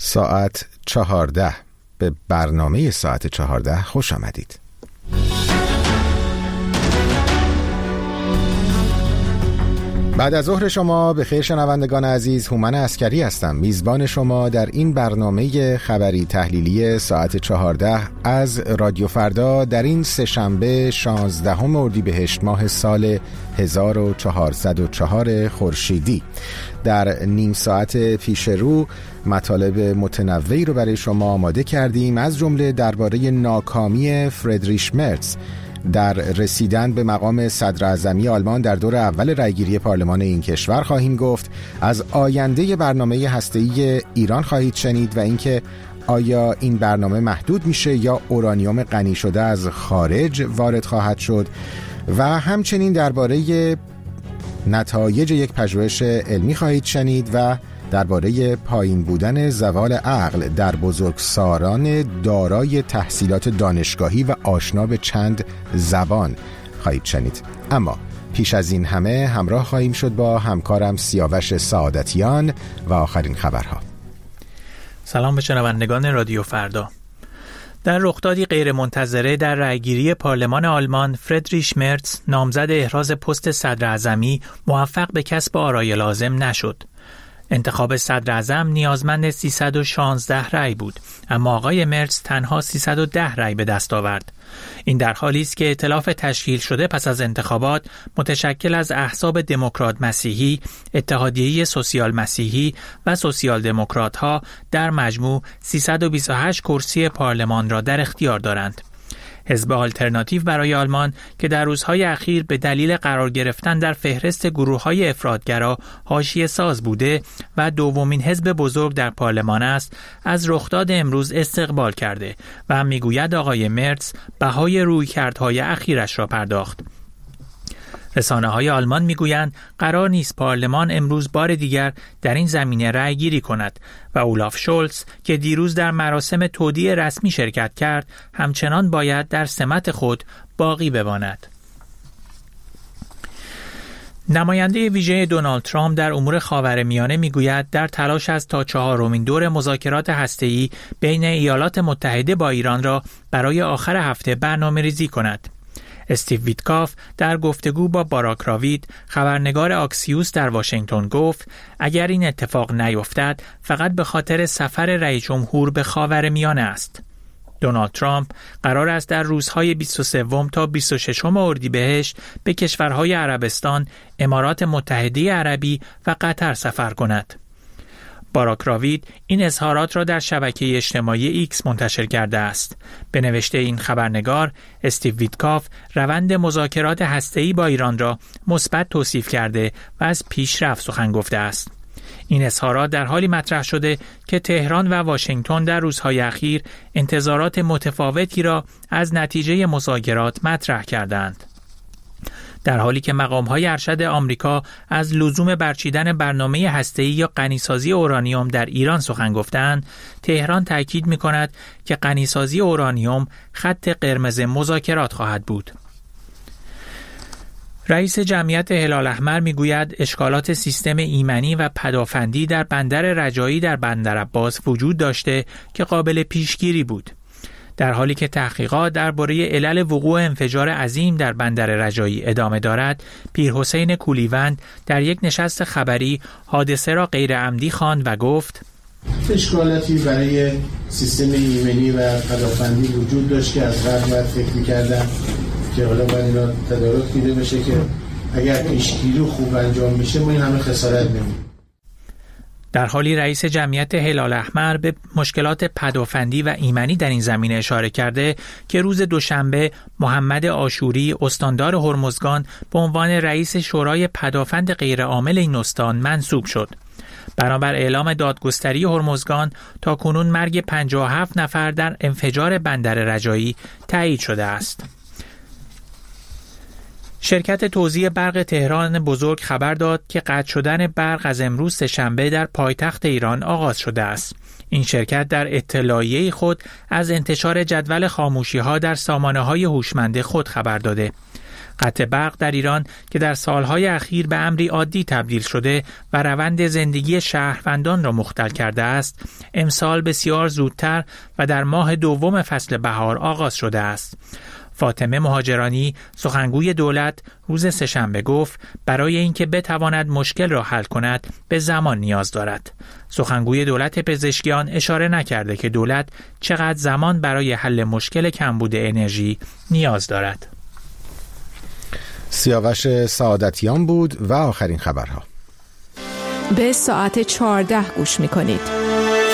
ساعت 14 به برنامه ساعت 14 خوش آمدید. بعد از ظهر شما به خیر شنوندگان عزیز، هومن عسکری هستم، میزبان شما در این برنامه خبری تحلیلی ساعت 14 از رادیو فردا در این سه‌شنبه 16 اردیبهشت ماه سال 1404 خورشیدی. در نیم ساعت پیش رو مطالب متنوعی رو برای شما آماده کردیم، از جمله درباره ناکامی فردریش مرتز در رسیدن به مقام صدراعظمی آلمان در دور اول رأیگیری پارلمان این کشور خواهیم گفت. از آینده برنامه هسته‌ای ایران خواهید شنید و اینکه آیا این برنامه محدود میشه یا اورانیوم غنی شده از خارج وارد خواهد شد، و همچنین درباره نتایج یک پژوهش علمی خواهید شنید و درباره پایین بودن زوال عقل در بزرگسالان دارای تحصیلات دانشگاهی و آشنا به چند زبان خواهید شنید. اما پیش از این همه همراه خواهیم شد با همکارم سیاوش سعادتیان و آخرین خبرها. سلام به شنوندگان رادیو فردا. در رخدادی غیرمنتظره در رأیگیری پارلمان آلمان، فردریش مرتز نامزد احراز پست صدراعظمی موفق به کسب آرای لازم نشد. انتخاب صدراعظم نیازمند 316 رأی بود، اما آقای مرتز تنها 310 رأی به دست آورد. این در حالی است که ائتلاف تشکیل شده پس از انتخابات متشکل از احزاب دموکرات مسیحی، اتحادیه سوسیال مسیحی و سوسیال دموکرات ها در مجموع 328 کرسی پارلمان را در اختیار دارند. حزب آلترناتیو برای آلمان که در روزهای اخیر به دلیل قرار گرفتن در فهرست گروه‌های افراطگرا حاشیه ساز بوده و دومین حزب بزرگ در پارلمان است، از رخداد امروز استقبال کرده و میگوید آقای مرتز بهای رویکردهای اخیرش را پرداخت. رسانه‌های آلمان میگویند قرار نیست پارلمان امروز بار دیگر در این زمینه رأی گیری کند و اولاف شولز که دیروز در مراسم تودیع رسمی شرکت کرد همچنان باید در سمت خود باقی بماند. نماینده ویژه دونالد ترامپ در امور خاورمیانه میگوید در تلاش است تا 4مین دور مذاکرات هسته‌ای بین ایالات متحده با ایران را برای آخر هفته برنامه‌ریزی کند. استیو ویتکاف در گفتگو با باراک راوید، خبرنگار آکسیوس در واشنگتن گفت اگر این اتفاق نیفتد فقط به خاطر سفر رئیس جمهور به خاورمیانه است. دونالد ترامپ قرار است در روزهای 23 تا 26 اردیبهشت به کشورهای عربستان، امارات متحده عربی و قطر سفر کند. باراک راوید این اظهارات را در شبکه اجتماعی ایکس منتشر کرده است. به نوشته این خبرنگار، استیو ویتکاف روند مذاکرات هسته‌ای با ایران را مثبت توصیف کرده و از پیشرفت سخن گفته است. این اظهارات در حالی مطرح شده که تهران و واشنگتن در روزهای اخیر انتظارات متفاوتی را از نتیجه مذاکرات مطرح کردند. در حالی که مقام‌های ارشد آمریکا از لزوم برچیدن برنامه هسته‌ای یا غنیسازی اورانیوم در ایران سخن گفتند، تهران تاکید می‌کند که غنیسازی اورانیوم خط قرمز مذاکرات خواهد بود. رئیس جمعیت هلال احمر میگوید اشکالات سیستم ایمنی و پدافندی در بندر رجایی در بندر عباس وجود داشته که قابل پیشگیری بود. در حالی که تحقیقات درباره علل وقوع انفجار عظیم در بندر رجایی ادامه دارد، پیرحسین کولیوند در یک نشست خبری حادثه را غیر عمدی خواند و گفت اشکالاتی برای سیستم ایمنی و پدافندی وجود داشت که از قبل باید فکر می‌کردن که حالا باید اینا تدارک دیده بشه که اگر پیشگیری خوب انجام بشه ما این همه خسارت نمی‌بینیم. در حالی رئیس جمعیت هلال احمر به مشکلات پدافندی و ایمنی در این زمینه اشاره کرده که روز دوشنبه محمد آشوری استاندار هرمزگان به عنوان رئیس شورای پدافند غیرعامل این استان منصوب شد. بنابر اعلام دادگستری هرمزگان تاکنون مرگ 57 نفر در انفجار بندر رجایی تایید شده است. شرکت توزیع برق تهران بزرگ خبر داد که قطع شدن برق از امروز سه‌شنبه در پایتخت ایران آغاز شده است. این شرکت در اطلاعیه خود از انتشار جدول خاموشی‌ها در سامانه‌های هوشمند خود خبر داده. قطع برق در ایران که در سالهای اخیر به امری عادی تبدیل شده و روند زندگی شهروندان را مختل کرده است، امسال بسیار زودتر و در ماه دوم فصل بهار آغاز شده است. فاطمه مهاجرانی، سخنگوی دولت، روز سه‌شنبه گفت برای اینکه بتواند مشکل را حل کند به زمان نیاز دارد. سخنگوی دولت پزشکیان اشاره نکرده که دولت چقدر زمان برای حل مشکل کمبود انرژی نیاز دارد. سیاوش سعادتیان بود و آخرین خبرها. به ساعت 14 گوش می‌کنید.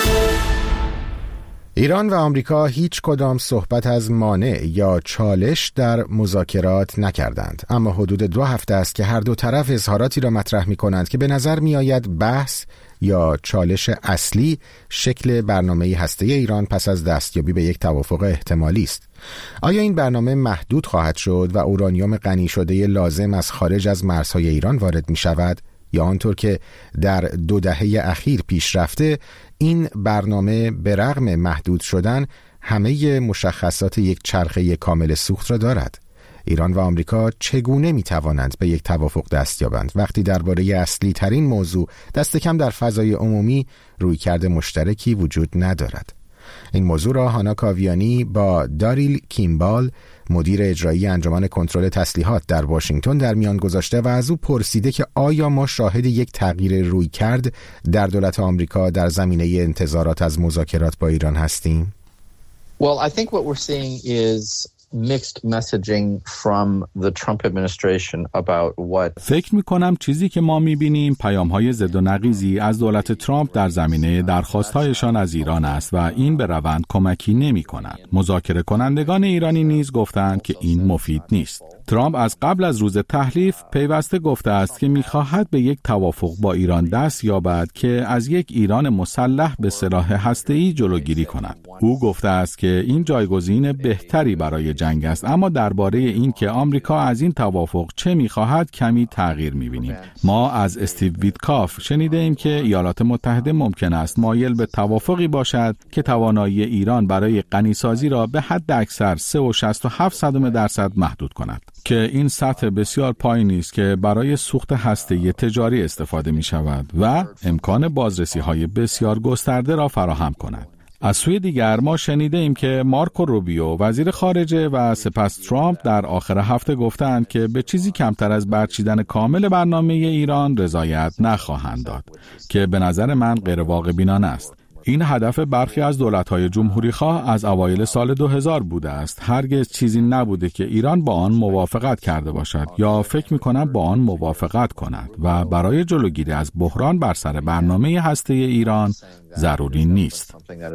ایران و آمریکا هیچ کدام صحبت از مانع یا چالش در مذاکرات نکردند، اما حدود 2 هفته است که هر دو طرف اظهاراتی را مطرح می‌کنند که به نظر می‌آید بحث یا چالش اصلی شکل برنامه هسته‌ای ایران پس از دستیابی به یک توافق احتمالی است. آیا این برنامه محدود خواهد شد و اورانیوم غنی شده لازم از خارج از مرزهای ایران وارد می‌شود، یا آنطور که در 2 دهه اخیر پیش رفته این برنامه به رغم محدود شدن همه مشخصات یک چرخه کامل سوخت را دارد؟ ایران و آمریکا چگونه می توانند به یک توافق دست یابند وقتی درباره اصلی ترین موضوع دست کم در فضای عمومی رویکرد مشترکی وجود ندارد؟ این موضوع را هانا کاویانی با داریل کیمبال، مدیر اجرایی انجمن کنترل تسلیحات در واشنگتن، در میان گذاشته و از او پرسیده که آیا ما شاهد یک تغییر رویکرد در دولت آمریکا در زمینه انتظارات از مذاکرات با ایران هستیم؟ Well, I think what we're seeing is mixed messaging from the Trump administration about what فکر می‌کنم چیزی که ما می‌بینیم پیام‌های ضد و نقیضی از دولت ترامپ در زمینه درخواست‌هایشان از ایران است و این به روند کمکی نمی‌کند. مذاکره کنندگان ایرانی نیز گفتند که این مفید نیست. ترامپ از قبل از روز تحلیف پیوسته گفته است که می‌خواهد به یک توافق با ایران دست یابد که از یک ایران مسلح به سلاح هسته‌ای جلوگیری کند. او گفته است که این جایگزین بهتری برای جنگ است، اما درباره این که آمریکا از این توافق چه می‌خواهد کمی تغییر می‌بینیم. ما از استیو ویتکاف شنیده ایم که ایالات متحده ممکن است مایل به توافقی باشد که توانایی ایران برای غنیسازی را به حد اکثر 3.67% محدود کند، که این سطح بسیار پایینی است که برای سوخت هسته‌ای تجاری استفاده می‌شود و امکان بازرسی‌های بسیار گسترده را فراهم کند. از سوی دیگر ما شنیده ایم که مارکو روبیو وزیر خارجه و سپس ترامپ در آخر هفته گفتند که به چیزی کمتر از برچیدن کامل برنامه ایران رضایت نخواهند داد، که به نظر من غیر واقع بینانه است. این هدف برخی از دولت‌های جمهوری‌خواه از اوایل سال 2000 بوده است. هرگز چیزی نبوده که ایران با آن موافقت کرده باشد یا فکر می‌کنم با آن موافقت کند و برای جلوگیری از بحران بر سر برنامه هسته‌ای ایران ضروری نیست.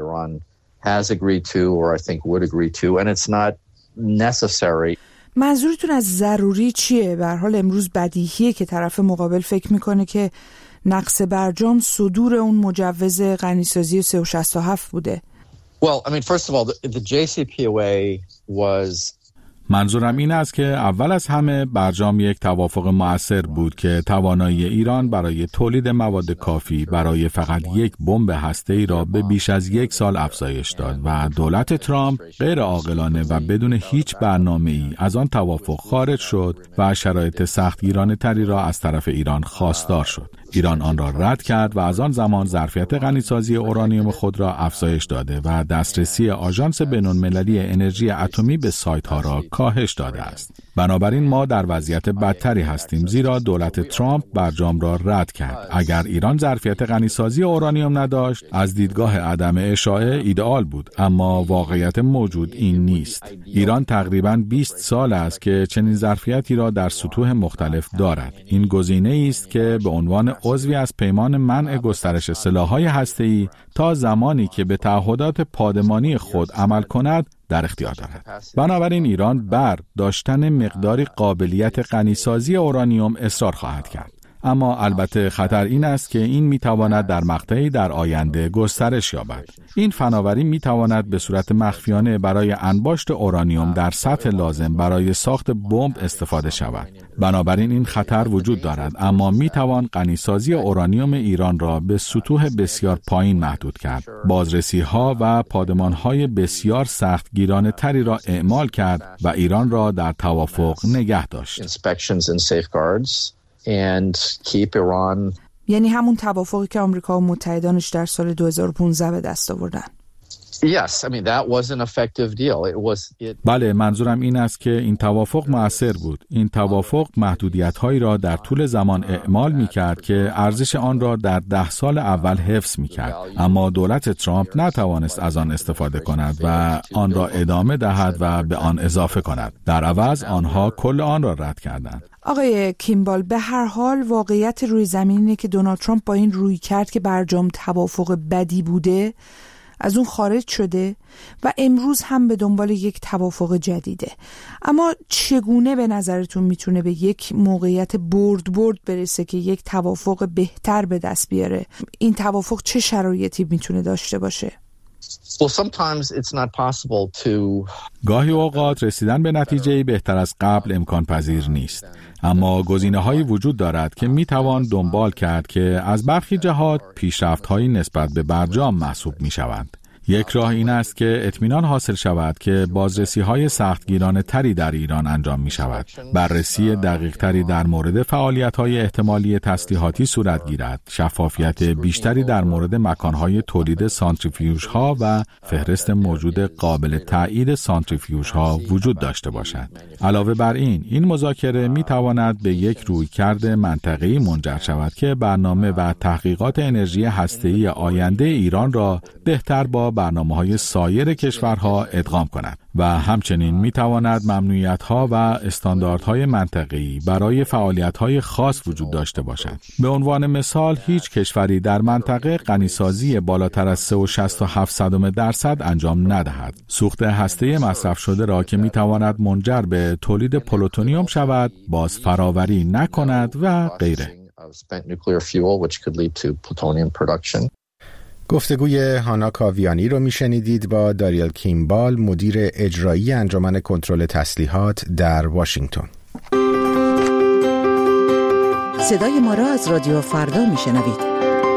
منظورتون از ضروری چیه؟ به هر حال امروز بدیهیه که طرف مقابل فکر می‌کنه که نقص برجام صدور اون مجوز غنیسازی 3.67 بوده. Well, I mean, first of all, the JCPOA was منظورم این است که اول از همه برجام یک توافق مؤثر بود که توانایی ایران برای تولید مواد کافی برای فقط یک بمب هسته‌ای را به بیش از 1 سال افزایش داد و دولت ترامپ غیر عاقلانه و بدون هیچ برنامه‌ای از آن توافق خارج شد و شرایط سختگیرانه تری را از طرف ایران خواستار شد. ایران آن را رد کرد و از آن زمان ظرفیت غنیسازی اورانیوم خود را افزایش داده و دسترسی آژانس بین‌المللی انرژی اتمی به سایت‌ها را کاهش داده است. بنابراین ما در وضعیت بدتری هستیم، زیرا دولت ترامپ برجام را رد کرد. اگر ایران ظرفیت غنیسازی اورانیوم نداشت، از دیدگاه عدم اشاعه ایدئال بود، اما واقعیت موجود این نیست. ایران تقریباً 20 سال است که چنین ظرفیتی را در سطوح مختلف دارد. این گزینه‌ای است که به عنوان عضوی از پیمان منع گسترش سلاح‌های هسته‌ای تا زمانی که به تعهدات پادمانی خود عمل کند در اختیار دارد. بنابراین ایران بر داشتن مقداری قابلیت غنیسازی اورانیوم اصرار خواهد کرد. اما البته خطر این است که این میتواند در مقطعی در آینده گسترش یابد. این فناوری میتواند به صورت مخفیانه برای انباشت اورانیوم در سطح لازم برای ساخت بمب استفاده شود بنابراین این خطر وجود دارد، اما میتوان غنیسازی اورانیوم ایران را به سطوح بسیار پایین محدود کرد. بازرسی‌ها و پادمان‌های بسیار سختگیرانه تری را اعمال کرد و ایران را در توافق نگه داشت. یعنی همون توافقی که آمریکا و متحدانش در سال 2015 به دست آوردن. بله، منظورم این است که این توافق مؤثر بود. این توافق محدودیت‌هایی را در طول زمان اعمال می‌کرد که ارزش آن را در 10 سال اول حفظ می‌کرد، اما دولت ترامپ نتوانست از آن استفاده کند و آن را ادامه دهد و به آن اضافه کند. در عوض آنها کل آن را رد کردند. آقای کیمبال، به هر حال واقعیت روی زمین اینه که دونالد ترامپ با این روی کرد که برجام توافق بدی بوده از اون خارج شده و امروز هم به دنبال یک توافق جدیده. اما چگونه به نظرتون میتونه به یک موقعیت برد برسه که یک توافق بهتر به دست بیاره؟ این توافق چه شرایطی میتونه داشته باشه؟ گاهی اوقات رسیدن به نتیجه بهتر از قبل امکان پذیر نیست، اما گزینه‌هایی وجود دارد که میتوان دنبال کرد که از برخی جهات پیشرفت‌هایی نسبت به برجام محسوب میشوند. یک راه این است که اطمینان حاصل شود که بازرسی‌های سختگیرانه تری در ایران انجام می شود. بررسی دقیق تری در مورد فعالیت‌های احتمالی تسلیحاتی صورت گیرد. شفافیت بیشتری در مورد مکان‌های تولید سانتریفیوژها و فهرست موجود قابل تایید سانتریفیوژها وجود داشته باشد. علاوه بر این مذاکره می تواند به یک رویکرد منطقه‌ای منجر شود که برنامه و تحقیقات انرژی هسته‌ای آینده ایران را بهتر با برنامه‌های سایر کشورها ادغام کند و همچنین می‌تواند ممنوعیت‌ها و استانداردهای منطقه‌ای برای فعالیت‌های خاص وجود داشته باشد. به عنوان مثال، هیچ کشوری در منطقه غنیسازی بالاتر از 3.67% انجام ندهد. سوخت هسته مصرف شده را که می‌تواند منجر به تولید پلوتونیوم شود، باز فراوری نکند و غیره. گفتگوی هانا کاویانی رو میشنیدید با داریل کیمبال، مدیر اجرایی انجمن کنترل تسلیحات در واشنگتن. صدای ما را از رادیو فردا میشنوید.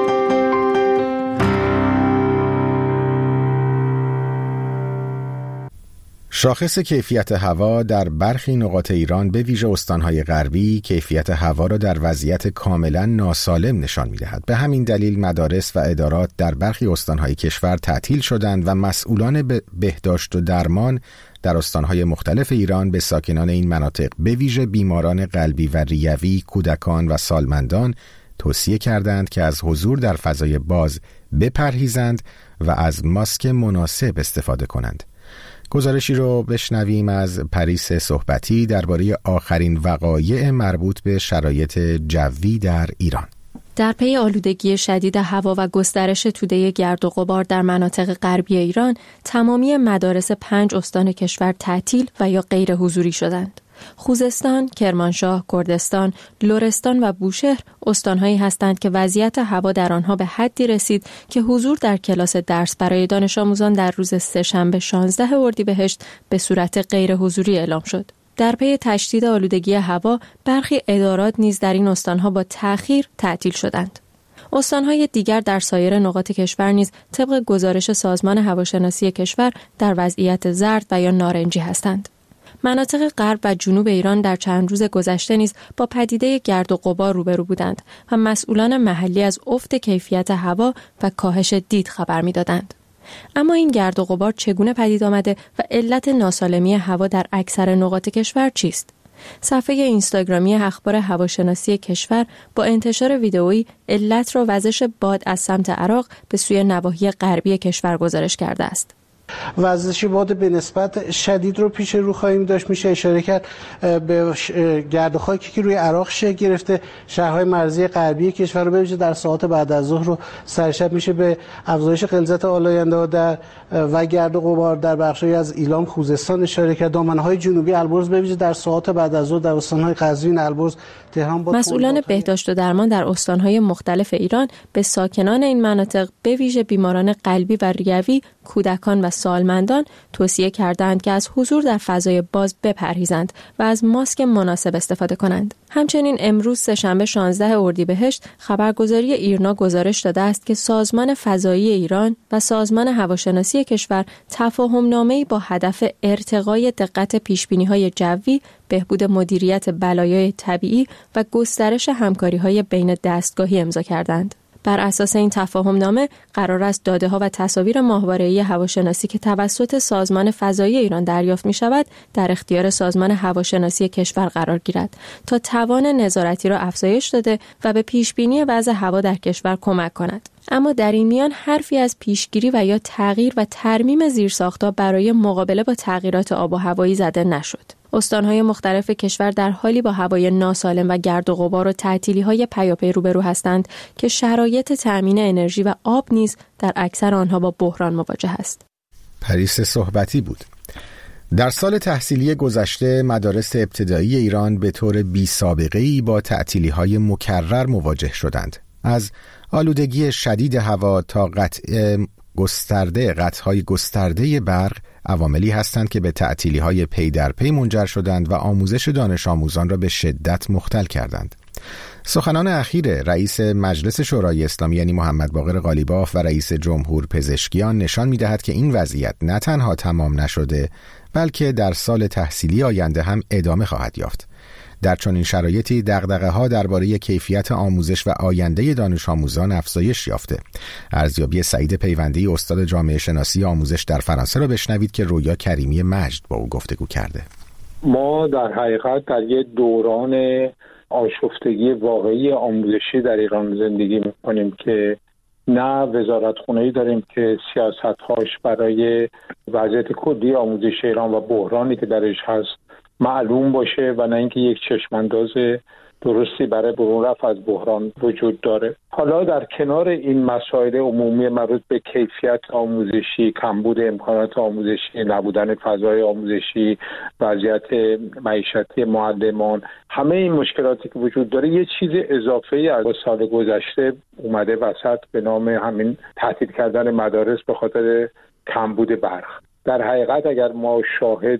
شاخص کیفیت هوا در برخی نقاط ایران به ویژه استانهای غربی کیفیت هوا را در وضعیت کاملا ناسالم نشان می‌دهد. به همین دلیل مدارس و ادارات در برخی استانهای کشور تعطیل شدند و مسئولان بهداشت و درمان در استانهای مختلف ایران به ساکنان این مناطق به ویژه بیماران قلبی و ریوی، کودکان و سالمندان توصیه کردند که از حضور در فضای باز بپرهیزند و از ماسک مناسب استفاده کنند. گزارشی رو بشنویم از پریس صحبتی درباره آخرین وقایع مربوط به شرایط جوی در ایران. در پی آلودگی شدید هوا و گسترش توده گرد و غبار در مناطق غربی ایران، تمامی مدارس 5 استان کشور تعطیل و یا غیر حضوری شدند. خوزستان، کرمانشاه، کردستان، لرستان و بوشهر استانهایی هستند که وضعیت هوا در آنها به حدی رسید که حضور در کلاس درس برای دانش آموزان در روز سه‌شنبه 16 اردیبهشت به صورت غیر حضوری اعلام شد. در پی تشدید آلودگی هوا، برخی ادارات نیز در این استانها با تأخیر تعطیل شدند. استانهای دیگر در سایر نقاط کشور نیز طبق گزارش سازمان هواشناسی کشور در وضعیت زرد و یا نارنجی هستند. مناطق غرب و جنوب ایران در چند روز گذشته نیز با پدیده گرد و غبار روبرو بودند و مسئولان محلی از افت کیفیت هوا و کاهش دید خبر می‌دادند. اما این گرد و غبار چگونه پدید آمده و علت ناسالمی هوا در اکثر نقاط کشور چیست؟ صفحه اینستاگرامی اخبار هواشناسی کشور با انتشار ویدئویی علت را وزش باد از سمت عراق به سوی نواحی غربی کشور گزارش کرده است. وزش باد به نسبت شدید رو پیش رو خواهیم داشت. میشه اشاره کرد به گرد و خاکی که روی عراق شکل گرفته. شهرهای مرزی غربی کشور رو ببینید در ساعات بعد از ظهر رو سرشب میشه به افزایش غلظت آلاینده در و گرد و غبار در بخشی از ایلام، خوزستان اشاره کرد. دامنه‌های جنوبی البرز ببینید در ساعات بعد از ظهر در استان‌های قزوین، البرز، تهران. با مسئولان بهداشت و درمان در استان‌های مختلف ایران به ساکنان این مناطق به ویژه بیماران قلبی و ریوی، کودکان و سالمندان توصیه کردند که از حضور در فضای باز بپرهیزند و از ماسک مناسب استفاده کنند. همچنین امروز سه‌شنبه 16 اردیبهشت خبرگزاری ایرنا گزارش داده است که سازمان فضایی ایران و سازمان هواشناسی کشور تفاهم‌نامه‌ای با هدف ارتقای دقت پیشبینی‌های جوی، بهبود مدیریت بلایای طبیعی و گسترش همکاری‌های بین دستگاهی امضا کردند. بر اساس این تفاهم‌نامه قرار است داده‌ها و تصاویر ماهواره‌ای هواشناسی که توسط سازمان فضایی ایران دریافت می‌شود در اختیار سازمان هواشناسی کشور قرار گیرد تا توان نظارتی را افزایش داده و به پیشبینی وضع هوا در کشور کمک کند. اما در این میان حرفی از پیشگیری و یا تغییر و ترمیم زیرساخت‌ها برای مقابله با تغییرات آب و هوایی زده نشد. استان‌های مختلف کشور در حالی با هوای ناسالم و گرد و غبار و تعطیلی‌های پیاپی روبرو هستند که شرایط تأمین انرژی و آب نیز در اکثر آنها با بحران مواجه است. پریس صحبتی بود. در سال تحصیلی گذشته مدارس ابتدایی ایران به طور بی‌سابقه‌ای با تعطیلی‌های مکرر مواجه شدند. از آلودگی شدید هوا تا قطع‌های گسترده برق عواملی هستند که به تعطیلی‌های پی در پی منجر شدند و آموزش دانش آموزان را به شدت مختل کردند. سخنان اخیر رئیس مجلس شورای اسلامی یعنی محمد باقر قالیباف و رئیس جمهور پزشکیان نشان می‌دهد که این وضعیت نه تنها تمام نشده بلکه در سال تحصیلی آینده هم ادامه خواهد یافت. در چنین شرایطی دغدغه‌ها درباره کیفیت آموزش و آینده دانش آموزان افزایش یافته. ارزیابی سعید پیوندی استاد جامعه شناسی آموزش در فرانسه را بشنوید که رویا کریمی مجد با او گفتگو کرده. ما در حقیقت در یک دوران آشفتگی واقعی آموزشی در ایران زندگی می‌کنیم که نه وزارتخونه‌ای داریم که سیاست‌هاش برای وضعیت کلی آموزش ایران و بحرانی که درش هست معلوم باشه و نه اینکه یک چشمانداز درستی برای برون رفت از بحران وجود داره. حالا در کنار این مسائل عمومی مربوط به کیفیت آموزشی، کمبود امکانات آموزشی، نبودن فضای آموزشی، وضعیت معیشتی معلمان، همه این مشکلاتی که وجود داره یه چیز اضافه‌ای از سال گذشته اومده وسط به نام همین تعطیل کردن مدارس به خاطر کمبود برق. در حقیقت اگر ما شاهد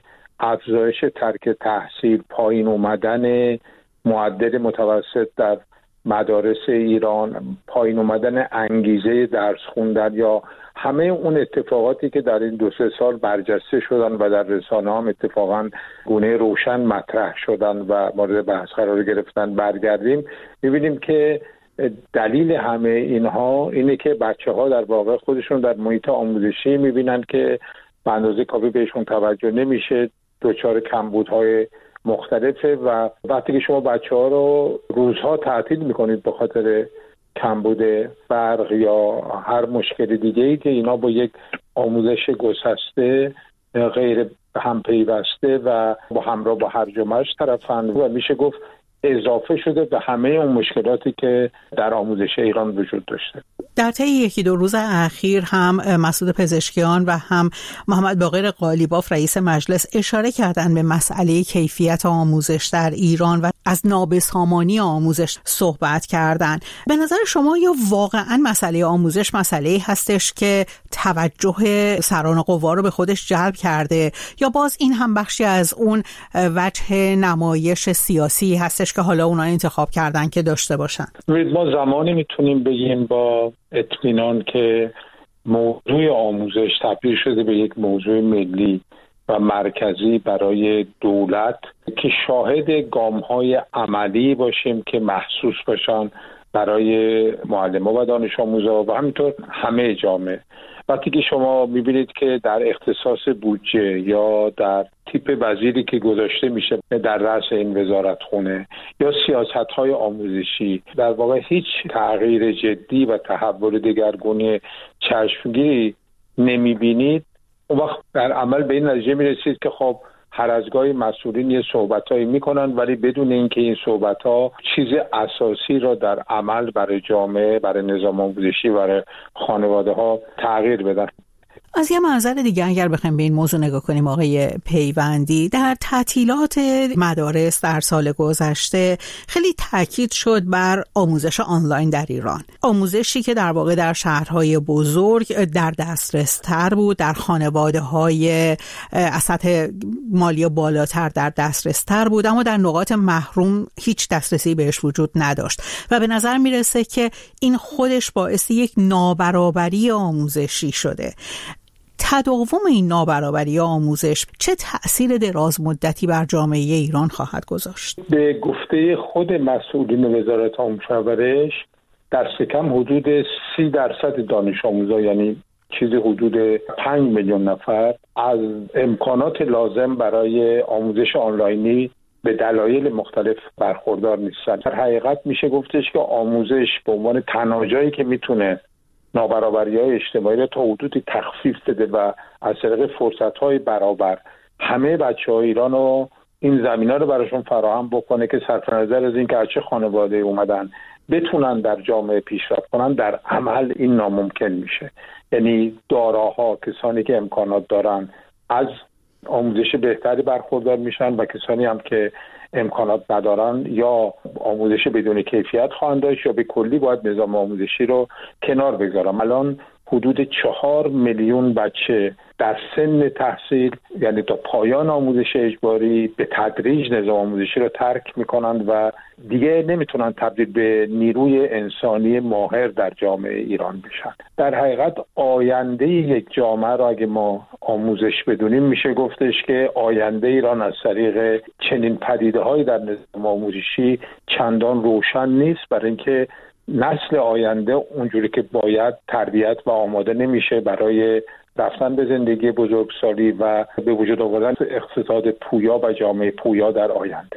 افزایش ترک تحصیل، پایین اومدن معدل متوسط در مدارس ایران، پایین اومدن انگیزه درس خوندن یا همه اون اتفاقاتی که در این 2-3 سال برجسته شدن و در رسانه هم اتفاقا گونه روشن مطرح شدن و مورد بحث قرار گرفتن برگردیم، می‌بینیم که دلیل همه اینها اینه که بچه‌ها در واقع خودشون در محیط آموزشی می‌بینن که به اندازه کافی بهشون توجه نمیشه، دچار کمبودهای مختلفه و وقتی که شما بچه‌ها رو روزها تعطیل میکنید به خاطر کمبود برق یا هر مشکل دیگه‌ای که اینا با یک آموزش گسسته غیر هم پیوسته و با همراه با هرج و مرج طرفن و میشه گفت اضافه شده به همه اون مشکلاتی که در آموزش ایران وجود داشته. در طی 1-2 روز اخیر هم مسعود پزشکیان و هم محمد باقر قالیباف رئیس مجلس اشاره کردن به مسئله کیفیت آموزش در ایران و از نابسامانی آموزش صحبت کردن. به نظر شما یا واقعا مسئله آموزش مسئله هستش که توجه سران قوا رو به خودش جلب کرده یا باز این هم بخشی از اون وجه نمایش سیاسی هستش که حالا اونا انتخاب کردن که داشته باشن؟ ما زمانی میتونیم بگیم با اطمینان که موضوع آموزش تبدیل شده به یک موضوع ملی و مرکزی برای دولت که شاهد گام‌های عملی باشیم که محسوس باشن برای معلمان و دانش آموزا و همینطور همه جامعه. وقتی که شما میبینید که در اختصاص بودجه یا در تیپ وزیری که گذاشته میشه در رأس این وزارتخونه یا سیاست‌های آموزشی در واقع هیچ تغییر جدی و تحول دگرگونی چشمگیری نمیبینید، اون وقت در عمل به این نتیجه میرسید که خب هر از گاهی مسئولین یه صحبتایی میکنن ولی بدون اینکه این صحبت‌ها چیز اساسی را در عمل برای جامعه، برای نظام آموزشی، برای خانواده‌ها تغییر بدن. از یه منظر دیگه اگر بخوایم به این موضوع نگاه کنیم آقای پیوندی، در تعطیلات مدارس در سال گذشته خیلی تاکید شد بر آموزش آنلاین در ایران، آموزشی که در واقع در شهرهای بزرگ در دسترس تر بود، در خانواده‌های از سطح مالی بالاتر در دسترس تر بود، اما در نقاط محروم هیچ دسترسی بهش وجود نداشت و به نظر میرسه که این خودش باعث یک نابرابری آموزشی شده. تداوم این نابرابری آموزش چه تأثیر دراز مدتی بر جامعه ایران خواهد گذاشت؟ به گفته خود مسئولین وزارت آموزش و پرورش دست کم حدود 30% دانش آموزا، یعنی چیزی حدود 5 میلیون نفر، از امکانات لازم برای آموزش آنلاینی به دلایل مختلف برخوردار نیستن. در حقیقت میشه گفتش که آموزش به عنوان تنها جایی که میتونه نابرابری‌های اجتماعی رو تا حدودی تخفیف بده و از طریق فرصت‌های برابر همه بچه‌های ایران رو این زمینه رو براشون فراهم بکنه که صرف نظر از اینکه از چه خانواده اومدن بتونن در جامعه پیشرفت کنن، در عمل این ناممکن میشه. یعنی داراها، کسانی که امکانات دارن از آموزش بهتری برخوردار میشن و کسانی هم که امکانات ندارن یا آموزش بدون کیفیت خواهند داشت یا به کلی باید نظام آموزشی رو کنار بگذارم. الان حدود 4 میلیون بچه در سن تحصیل، یعنی تا پایان آموزش اجباری، به تدریج نظام آموزشی رو ترک میکنند و دیگه نمیتونن تبدیل به نیروی انسانی ماهر در جامعه ایران بشن. در حقیقت آینده یک جامعه رو اگه ما آموزش بدونیم، میشه گفتش که آینده ایران از طریق چنین پدیده‌هایی در نظام آموزشی چندان روشن نیست، برای اینکه نسل آینده اونجوری که باید تربیت و آماده نمیشه برای رفتن به زندگی بزرگسالی و به وجود آوردن اقتصاد پویا و جامعه پویا در آینده.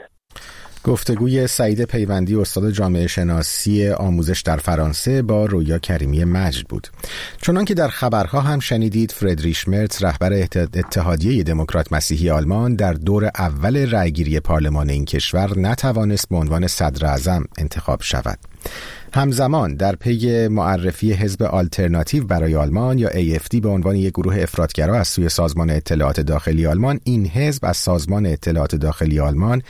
گفتگوی سعید پیوندی، استاد جامعه شناسی آموزش در فرانسه، با رویا کریمی مجد بود. چنان که در خبرها هم شنیدید، فردریش مرتز، رهبر اتحادیه دموکرات مسیحی آلمان، در دور اول رأیگیری پارلمان این کشور نتوانست به عنوان صدر اعظم انتخاب شود. همزمان در پی معرفی حزب آلترناتیو برای آلمان یا AFD به عنوان یک گروه افراطگرا از سوی سازمان اطلاعات داخلی آلمان، این حزب از سازمان اطلاعات داخلی آلمان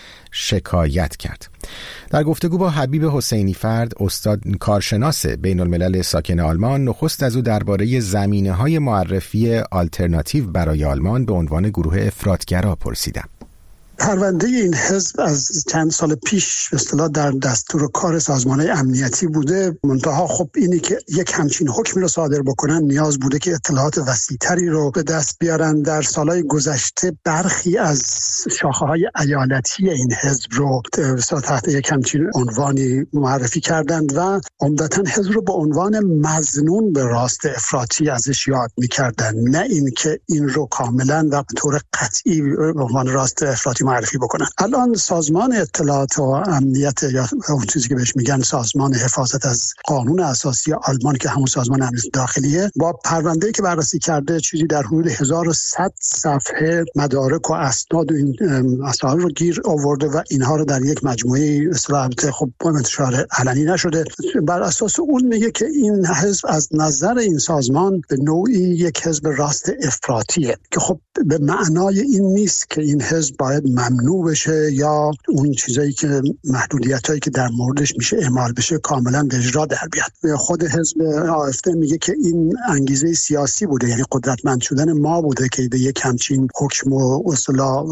شکایت کرد. در گفتگو با حبیب حسینی فرد، استاد کارشناس بین الملل ساکن آلمان، نخست از او درباره زمینه‌های معرفی آلترناتیو برای آلمان به عنوان گروه افراطگرا پرسیدم. پرونده این حزب از چند سال پیش به اصطلاح در دستور کار سازمان‌های امنیتی بوده. منتها خب اینی که یک همچین حکمی رو صادر بکنن نیاز بوده که اطلاعات وسیع‌تری رو به دست بیارن. در سالهای گذشته برخی از شاخه‌های ایالتی این حزب رو تحت یک همچین عنوانی معرفی کردند و عمدتاً حزب رو به عنوان مظنون به راست افراطی ازش یاد می‌کردن، نه این که این رو کاملاً و به طور قطعی به عنوان راست افراطی معرفی بکنن. الان سازمان اطلاعات و امنیت، یا اون چیزی که بهش میگن سازمان حفاظت از قانون اساسی آلمان که همون سازمان امنیت داخلیه، با پرونده‌ای که بررسی کرده چیزی در حدود 1100 صفحه مدارک و اسناد و این مسائل رو گیر آورده و اینها رو در یک مجموعه اصطلاحاً خب انتشار علنی نشده. بر اساس اون میگه که این حزب از نظر این سازمان به نوعی یک حزب راست افراطیه که خب به معنای این نیست که این حزب باید ممنوع بشه یا اون چیزایی که محدودیتایی که در موردش میشه اعمال بشه کاملا به اجرا در بیاد. خود حزب AFD میگه که این انگیزه سیاسی بوده، یعنی قدرتمند شدن ما بوده که به یک همچین حکم و اصطلاح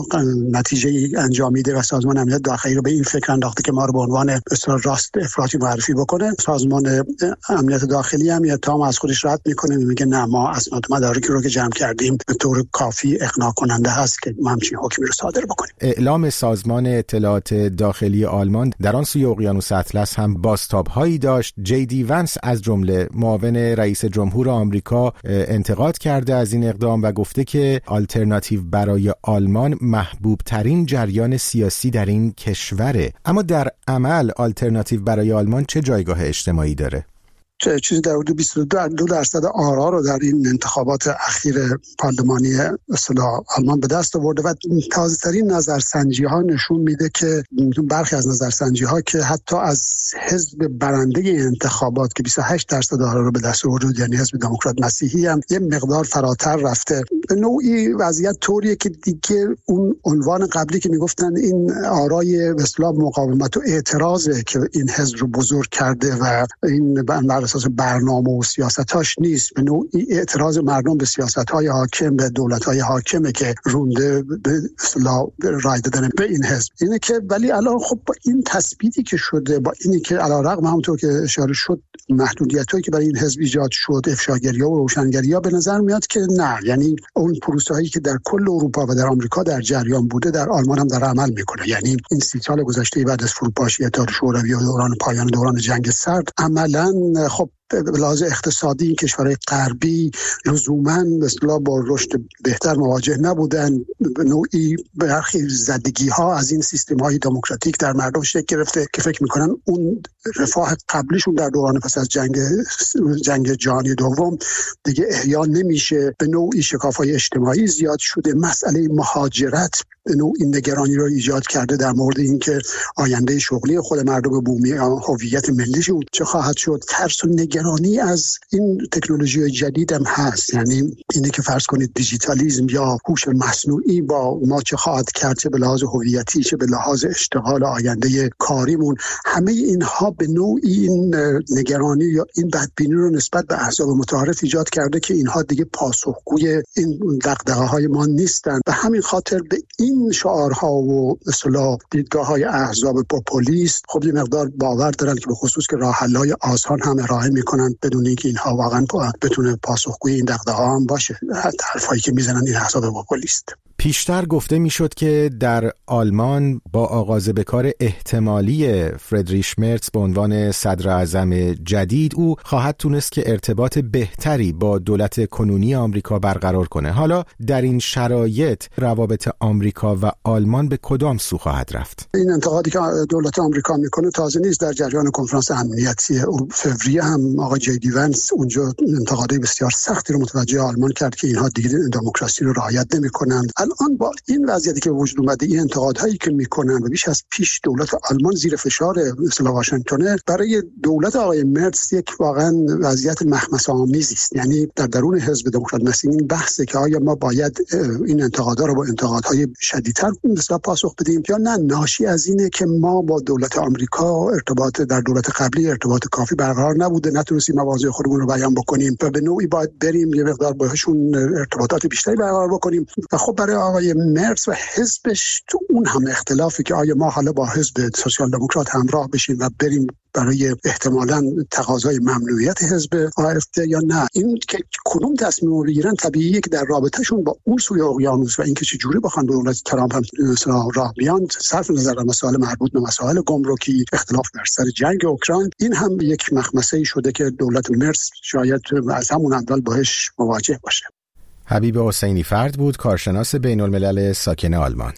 نتیجه انجام میده و سازمان امنیت داخلی رو به این فکر انداخته که ما رو به عنوان اصطلاح راست افراطی معرفی بکنه. سازمان امنیت داخلی هم اتهام از خودش رد میکنه، میگه نه، ما اسناد مدارکی رو که جمع کردیم به طور کافی اقناع کننده هست که ما همچین حکمی رو صادر بکنیم. اعلام سازمان اطلاعات داخلی آلمان در آن سوی اقیانوس اطلس هم بازتاب‌هایی داشت. JD ونس از جمله معاون رئیس جمهور آمریکا انتقاد کرده از این اقدام و گفته که آلترناتیو برای آلمان محبوب ترین جریان سیاسی در این کشوره. اما در عمل آلترناتیو برای آلمان چه جایگاه اجتماعی داره؟ چیزی در حدود 22% آرا رو در این انتخابات اخیر پارلمانی اصطلاح آلمان به دست آورده و تازه‌ترین نظرسنجی‌ها نشون میده که برخی از نظرسنجی‌ها که حتی از حزب برنده انتخابات که 28% آرا رو به دست آورده، یعنی حزب دموکرات مسیحی، هم یه مقدار فراتر رفته. به نوعی وضعیت طوریه که دیگه اون عنوان قبلی که میگفتن این آرای به اصطلاح مقاومت و اعتراضه که این حزب رو بزرگ کرده و این بر اساس برنامه و سیاستاش نیست، به نوعی اعتراض مردم به سیاست‌های حاکم، به دولت‌های حاکمه که رونده به اصطلاح رای دادن به این حزب. اینه که ولی الان خب با این تثبیتی که شده، با اینی که علیرغم همونطور که اشاره شد محدودیتایی که برای این حزب ایجاد شد، افشاگری‌ها و روشنگری‌ها، به نظر میاد که نه، یعنی اون پروسه‌هایی که در کل اروپا و در آمریکا در جریان بوده در آلمان هم در عمل میکنه. یعنی این 30 سال گذشته بعد از فروپاشی اتحاد شوروی و دوران پایان دوران جنگ سرد، عملاً خب به لحاظ اقتصادی این کشورهای غربی لزوماً مثلا با رشد بهتر مواجه نبودن. به نوعی برخی زدگی‌ها از این سیستم‌های دموکراتیک در مردم شکل گرفته که فکر می‌کنن اون رفاه قبلیشون در دوران پس از جنگ جهانی دوم دیگه احیا نمیشه. به نوعی شکاف‌های اجتماعی زیاد شده. مسئله مهاجرت به نوعی نگرانی رو ایجاد کرده در مورد اینکه آینده شغلی خود مردم بومی، هویت ملیشون چه خواهد شد. ترس و نگرانی از این تکنولوژی جدید هم هست، یعنی اینه که فرض کنید دیجیتالیسم یا هوش مصنوعی با ما چه خواهد کرد، چه به لحاظ هویتی، چه به لحاظ اشتغال، آینده کاریمون. همه اینها به نوعی این نگرانی یا این بدبینی رو نسبت به احزاب متعارف ایجاد کرده که اینها دیگه پاسخگوی این دغدغه‌های ما نیستن. به همین خاطر به این شعارها و اصطلاح دیدگاه‌های احزاب پوپولیست خب یه مقدار باور دارن که به خصوص که راه حل‌های آسان هم ارائه میکنن بدون اینکه اینها واقعا بتونه پاسخگوی این دغدغه‌ها هم باشه. حرفایی که میزنن این احزاب پوپولیست. پیشتر گفته میشد که در آلمان با آغاز به کار احتمالی فردریش مرتز به عنوان صدر اعظم جدید، او خواهد تونست که ارتباط بهتری با دولت کنونی آمریکا برقرار کنه. حالا در این شرایط روابط آمریکا و آلمان به کدام سو خواهد رفت؟ این انتقادی که دولت آمریکا میکنه تازه نیست. در جریان کنفرانس امنیتی فوریه هم آقای جی دی ونس اونجا انتقادی بسیار سختی رو متوجه آلمان کرد که اینها دیگه دموکراسی رو رعایت نمیکنن. الان با این وضعیتی که وجود اومده، این انتقادهایی که میکنن و بیش از پیش دولت آلمان زیر فشار مثلا واشنگتن، برای دولت آقای مرتز یک واقعا وضعیت مخمصه‌آمیزی است. یعنی در درون حزب دموکرات مسیحی این بحثه که آیا ما باید این انتقادها رو با انتقادهای شدیدتر مثلا پاسخ بدیم یا نه. ناشی از اینه که ما با دولت آمریکا ارتباط در دولت قبلی ارتباط کافی برقرار نبوده، نتونستیم مواضع خودمون رو بیان بکنیم و به نوعی باید بریم یه مقدار باهاشون ارتباطات بیشتری برقرار بکنیم. و خب برای آقای مرتز و حزبش تو اون هم اختلافی که آیا ما حالا با حزب سوسیال دموکرات همراه بشیم و بریم برای احتمالاً تقاضای ممنوعیت حزب AfD یا نه. این که کدوم تصمیم رو بگیرن طبیعیه که در رابطهشون با اون سوی اقیانوس و اینکه چه جوری بخوان به دولت ترامپ هم راه بیان، صرف نظر از مسائل مربوط به مسائل گمرکی، اختلاف بر سر جنگ اوکراین، این هم یک مخمسه‌ای شده که دولت مرتز شاید از همون اول باهاش مواجه باشه. حبیب حسینی فرد بود، کارشناس بین الملل ساکن آلمان.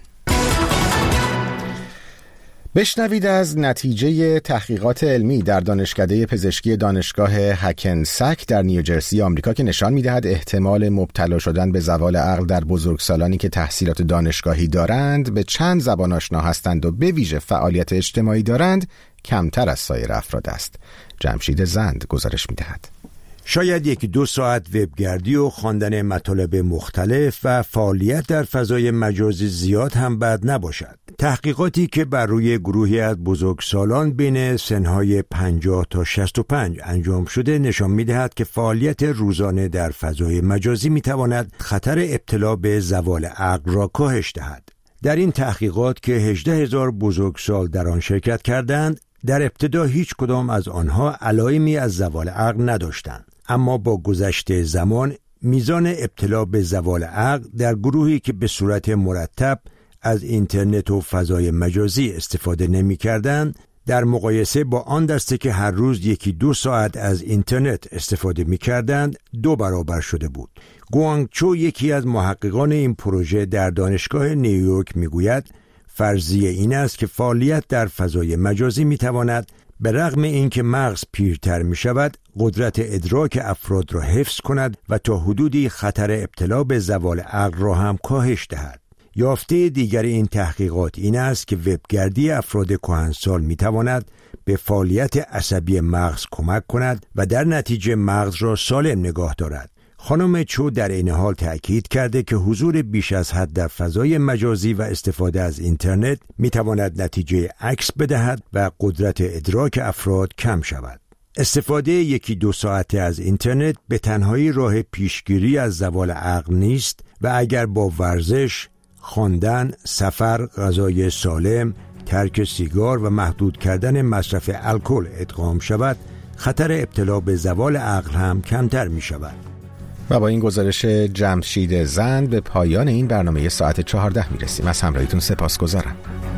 بشنوید از نتیجه تحقیقات علمی در دانشکده پزشکی دانشگاه هکنسک در نیوجرسی آمریکا که نشان می‌دهد احتمال مبتلا شدن به زوال عقل در بزرگسالانی که تحصیلات دانشگاهی دارند، به چند زبان آشنا هستند و به ویژه فعالیت اجتماعی دارند کمتر از سایر افراد است. جمشید زند گزارش می‌دهد. شاید 1-2 ساعت وبگردی و خواندن مطالب مختلف و فعالیت در فضای مجازی زیاد هم بد نباشد. تحقیقاتی که بر روی گروهی از بزرگسالان بین سنهای 50 تا 65 انجام شده نشان می‌دهد که فعالیت روزانه در فضای مجازی می‌تواند خطر ابتلا به زوال عقل را کاهش دهد. در این تحقیقات که 18,000 بزرگسال در آن شرکت کردند، در ابتدا هیچ کدام از آنها علائمی از زوال عقل نداشتند، اما با گذشت زمان میزان ابتلا به زوال عقل در گروهی که به صورت مرتب از اینترنت و فضای مجازی استفاده نمی‌کردند در مقایسه با آن دسته که هر روز 1-2 ساعت از اینترنت استفاده می‌کردند 2 برابر شده بود. گوانگ چو، یکی از محققان این پروژه در دانشگاه نیویورک، میگوید فرضیه این است که فعالیت در فضای مجازی می‌تواند به رغم اینکه مغز پیرتر می شود، قدرت ادراک افراد را حفظ کند و تا حدودی خطر ابتلا به زوال عقل را هم کاهش دهد. یافته دیگر این تحقیقات این است که وبگردی افراد کهنسال می تواند به فعالیت عصبی مغز کمک کند و در نتیجه مغز را سالم نگاه دارد. خانم چو در این حال تأکید کرده که حضور بیش از حد در فضای مجازی و استفاده از اینترنت می تواند نتیجه عکس بدهد و قدرت ادراک افراد کم شود. استفاده 1-2 ساعته از اینترنت به تنهایی راه پیشگیری از زوال عقل نیست و اگر با ورزش، خواندن، سفر، غذای سالم، ترک سیگار و محدود کردن مصرف الکل ادغام شود، خطر ابتلا به زوال عقل هم کمتر می شود. و با این گزارش جمشید زند به پایان این برنامه ساعت 14 می رسیم. از همراهیتون سپاسگزارم.